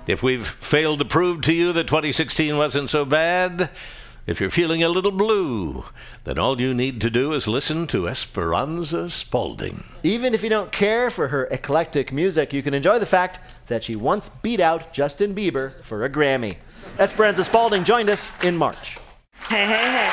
If we've failed to prove to you that 2016 wasn't so bad, if you're feeling a little blue, then all you need to do is listen to Esperanza Spalding. Even if you don't care for her eclectic music, you can enjoy the fact that she once beat out Justin Bieber for a Grammy. Esperanza Spalding joined us in March. Hey, hey, hey.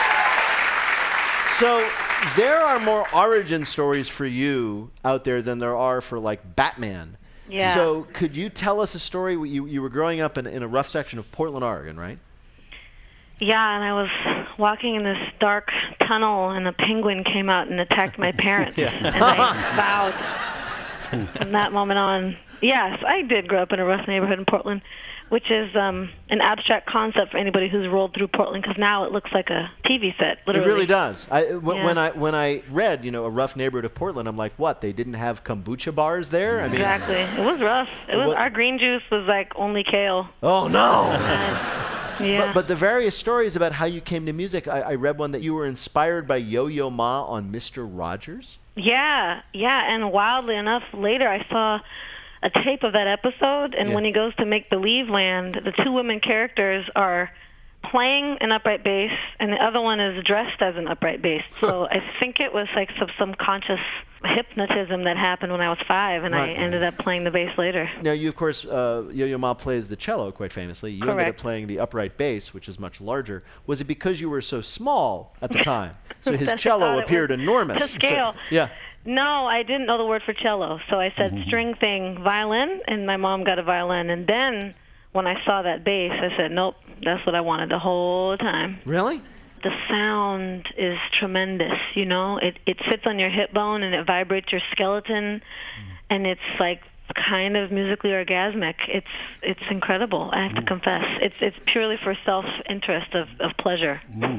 So there are more origin stories for you out there than there are for, like, Batman. Yeah. So could you tell us a story? You were growing up in a rough section of Portland, Oregon, right? Yeah, and I was walking in this dark tunnel, and a penguin came out and attacked my parents. And I vowed from that moment on. Yes, I did grow up in a rough neighborhood in Portland, which is an abstract concept for anybody who's rolled through Portland, because now it looks like a TV set, literally. It really does. When I read, a rough neighborhood of Portland, I'm like, what? They didn't have kombucha bars there? I mean, exactly. It was rough. Our green juice was like only kale. Oh no! Yeah. But the various stories about how you came to music, I read one that you were inspired by Yo-Yo Ma on Mr. Rogers. Yeah, and wildly enough, later I saw a tape of that episode, and when he goes to Make Believe Land, the two women characters are playing an upright bass, and the other one is dressed as an upright bass. So I think it was like some conscious hypnotism that happened when I was 5, and I ended up playing the bass later. Now, you, of course, Yo-Yo Ma plays the cello quite famously. You ended up playing the upright bass, which is much larger. Was it because you were so small at the time? So his cello appeared enormous. To scale. So, yeah. No, I didn't know the word for cello, so I said string thing, violin, and my mom got a violin. And then when I saw that bass, I said, nope, that's what I wanted the whole time. Really? The sound is tremendous, It sits on your hip bone and it vibrates your skeleton, and it's like kind of musically orgasmic. It's incredible, I have to confess. It's purely for self-interest of pleasure.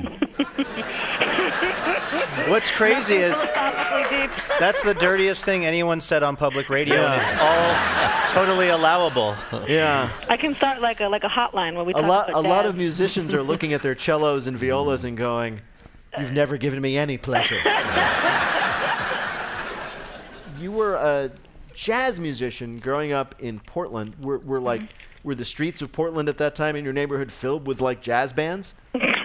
What's crazy is that's the dirtiest thing anyone said on public radio, and it's all totally allowable. Yeah. I can start like a hotline where we talk about a lot of musicians are looking at their cellos and violas and going, "You've never given me any pleasure." You were a jazz musician growing up in Portland. Were the streets of Portland at that time in your neighborhood filled with like jazz bands?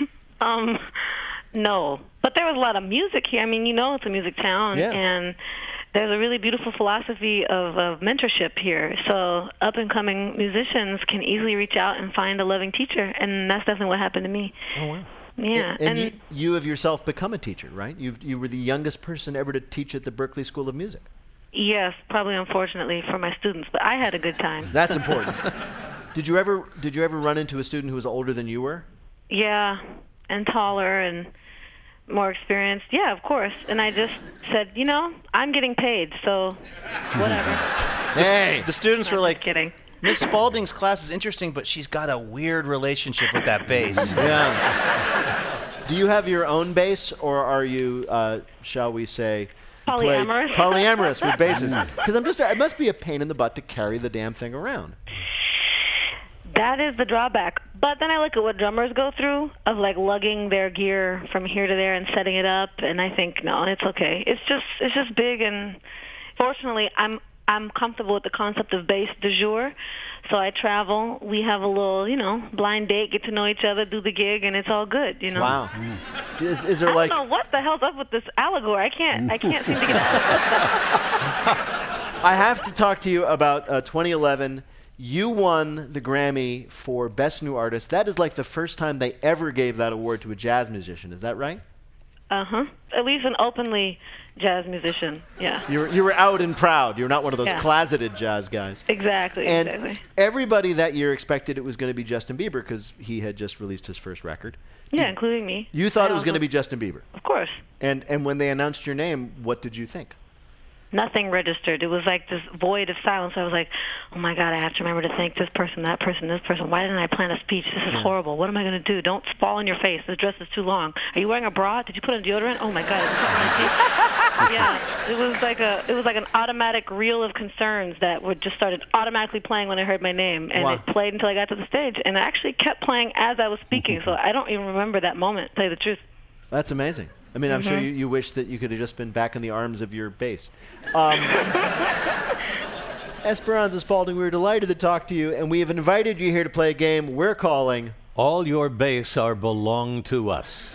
No, but there was a lot of music here. I mean, it's a music town, and there's a really beautiful philosophy of mentorship here. So up-and-coming musicians can easily reach out and find a loving teacher, and that's definitely what happened to me. Oh, wow. Yeah. And you have yourself become a teacher, right? You were the youngest person ever to teach at the Berklee School of Music. Yes, probably unfortunately for my students, but I had a good time. That's important. Did you ever run into a student who was older than you were? Yeah, and taller and more experienced. Yeah, of course. And I just said, I'm getting paid, so whatever. Hey! The students were like, kidding. Miss Spalding's class is interesting, but she's got a weird relationship with that bass. Yeah. Do you have your own bass, or are you, shall we say, polyamorous? Polyamorous with basses? Because it must be a pain in the butt to carry the damn thing around. That is the drawback. But then I look at what drummers go through of like lugging their gear from here to there and setting it up, and I think no, it's okay. It's just big, and fortunately I'm comfortable with the concept of bass du jour. So I travel, we have a little, blind date, get to know each other, do the gig, and it's all good, Wow. Is there I don't know what the hell's up with this allegory. I can't seem to get out of it. I have to talk to you about 2011. You won the Grammy for Best New Artist. That is like the first time they ever gave that award to a jazz musician. Is that right? Uh-huh. At least an openly jazz musician, yeah. You were out and proud. You're not one of those closeted jazz guys. Exactly. And everybody that year expected it was going to be Justin Bieber because he had just released his first record. Yeah, including me. You thought it was going to be Justin Bieber? Of course. And when they announced your name, what did you think? Nothing registered. It was like this void of silence. I was like, oh, my God, I have to remember to thank this person, that person, this person. Why didn't I plan a speech? This is horrible. What am I going to do? Don't fall on your face. This dress is too long. Are you wearing a bra? Did you put on deodorant? Oh, my God. Yeah, it was like an automatic reel of concerns that would just started automatically playing when I heard my name. And it played until I got to the stage. And it actually kept playing as I was speaking. So I don't even remember that moment, to tell you the truth. That's amazing. I mean, I'm sure you wish that you could have just been back in the arms of your bass. Esperanza Spalding, we're delighted to talk to you, and we have invited you here to play a game we're calling All Your Base Are Belong to Us.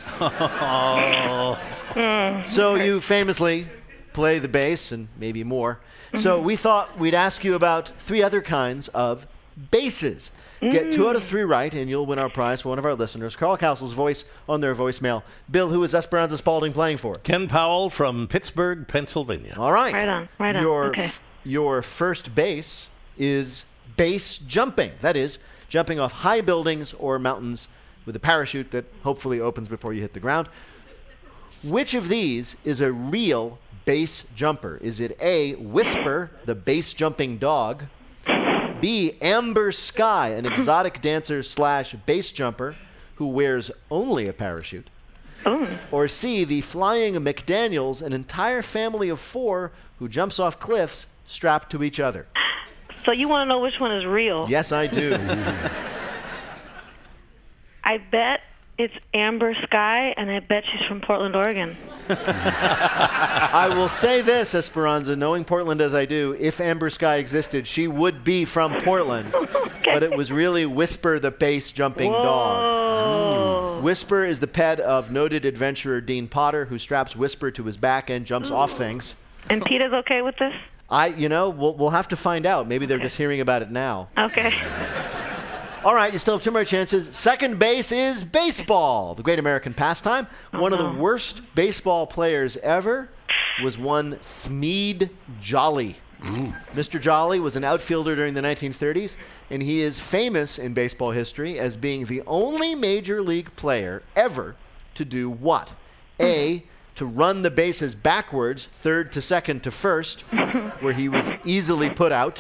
So you famously play the bass and maybe more. So we thought we'd ask you about 3 other kinds of basses. Get 2 out of 3 right, and you'll win our prize for one of our listeners. Carl Castle's voice on their voicemail. Bill, who is Esperanza Spalding playing for? Ken Powell from Pittsburgh, Pennsylvania. All right. Right on. Okay. Your first base is base jumping. That is, jumping off high buildings or mountains with a parachute that hopefully opens before you hit the ground. Which of these is a real base jumper? Is it A, Whisper, the base jumping dog? B, Amber Sky, an exotic dancer / base jumper who wears only a parachute? Or C, the Flying McDaniels, an entire family of 4 who jumps off cliffs strapped to each other? So you want to know which one is real? Yes, I do. I bet it's Amber Sky, and I bet she's from Portland, Oregon. I will say this, Esperanza, knowing Portland as I do, if Amber Sky existed, she would be from Portland. Okay. But it was really Whisper, the base jumping dog. Whisper is the pet of noted adventurer Dean Potter, who straps Whisper to his back and jumps off things. And Peter's okay with this? We'll have to find out. Maybe they're just hearing about it now. Okay. All right, you still have 2 more chances. Second base is baseball, the great American pastime. One of the worst baseball players ever was one Smead Jolly. Mr. Jolly was an outfielder during the 1930s, and he is famous in baseball history as being the only major league player ever to do what? A, to run the bases backwards, third to second to first, where he was easily put out.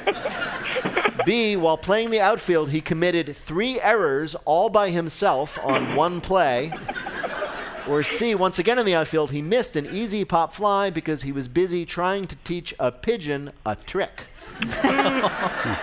B, while playing the outfield, he committed 3 errors all by himself on one play. Or C, once again in the outfield, he missed an easy pop fly because he was busy trying to teach a pigeon a trick. I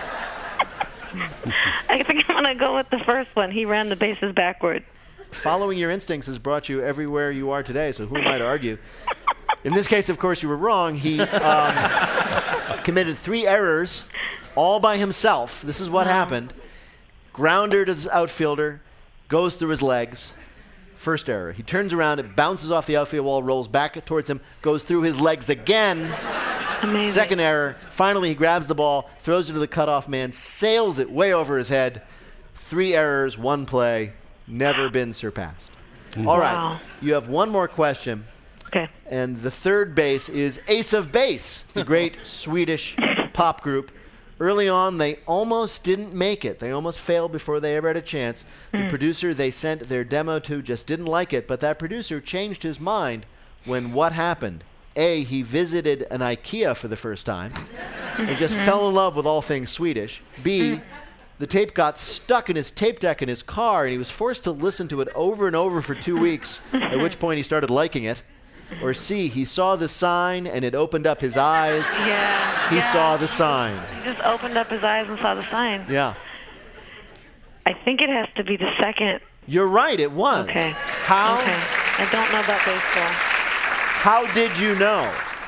think I'm going to go with the first one. He ran the bases backward. Following your instincts has brought you everywhere you are today, so who am I to argue? In this case, of course, you were wrong. He committed 3 errors all by himself. This is what happened. Grounder to the outfielder, goes through his legs. First error. He turns around, it bounces off the outfield wall, rolls back towards him, goes through his legs again. Amazing. Second error. Finally, he grabs the ball, throws it to the cutoff man, sails it way over his head. 3 errors, 1 play, never been surpassed. All right. You have 1 more question. Okay. And the third base is Ace of Base, the great Swedish pop group. Early on, they almost didn't make it. They almost failed before they ever had a chance. The producer they sent their demo to just didn't like it, but that producer changed his mind when what happened? A, he visited an IKEA for the first time and just fell in love with all things Swedish. B, the tape got stuck in his tape deck in his car, and he was forced to listen to it over and over for 2 weeks, at which point he started liking it. Or C, he saw the sign and it opened up his eyes. He saw the sign. He just opened up his eyes and saw the sign. Yeah. I think it has to be the second. You're right, it was. Okay. How? Okay. I don't know about baseball. How did you know?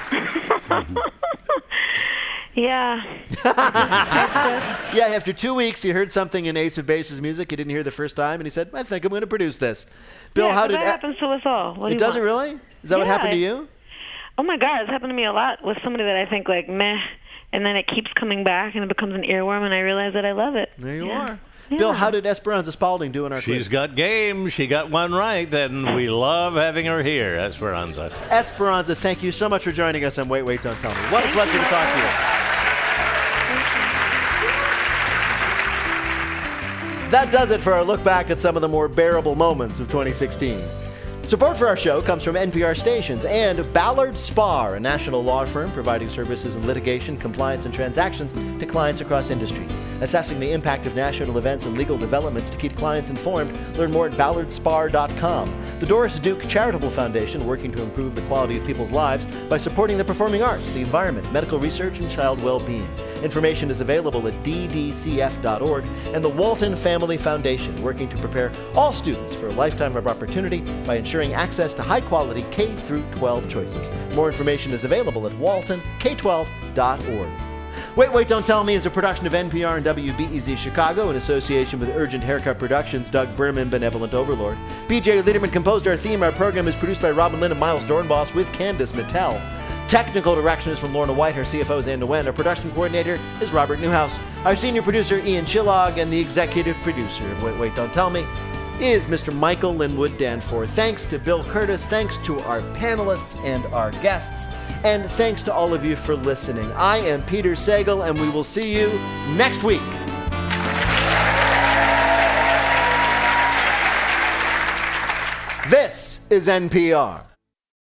Yeah. Yeah, after 2 weeks, he heard something in Ace of Base's music he didn't hear the first time, and he said, I think I'm going to produce this. Bill, how did that happens to us all. What do it you doesn't want? really? Is that what happened to you? Oh my God, it's happened to me a lot with somebody that I think like meh, and then it keeps coming back and it becomes an earworm, and I realize that I love it. There you are. Yeah. Bill, how did Esperanza Spalding do in our quiz? She's got game. She got 1 right, and we love having her here, Esperanza. Esperanza, thank you so much for joining us on Wait, Wait, Don't Tell Me. What a pleasure to talk to you. That does it for our look back at some of the more bearable moments of 2016. Support for our show comes from NPR stations and Ballard Spahr, a national law firm providing services in litigation, compliance, and transactions to clients across industries. Assessing the impact of national events and legal developments to keep clients informed, learn more at ballardspar.com. The Doris Duke Charitable Foundation, working to improve the quality of people's lives by supporting the performing arts, the environment, medical research, and child well-being. Information is available at ddcf.org, and the Walton Family Foundation, working to prepare all students for a lifetime of opportunity by ensuring access to high-quality K-12 choices. More information is available at waltonk12.org. Wait, Don't Tell Me is a production of NPR and WBEZ Chicago in association with Urgent Haircut Productions, Doug Berman, Benevolent Overlord. BJ Liederman composed our theme. Our program is produced by Robin Lynn and Miles Dornbos with Candace Mattel. Technical direction is from Lorna White. Our CFO is Ann Nguyen. Our production coordinator is Robert Newhouse. Our senior producer, Ian Chillog, and the executive producer of Wait, Don't Tell Me is Mr. Michael Linwood Danforth. Thanks to Bill Curtis, thanks to our panelists and our guests, and thanks to all of you for listening. I am Peter Sagal, and we will see you next week. This is NPR.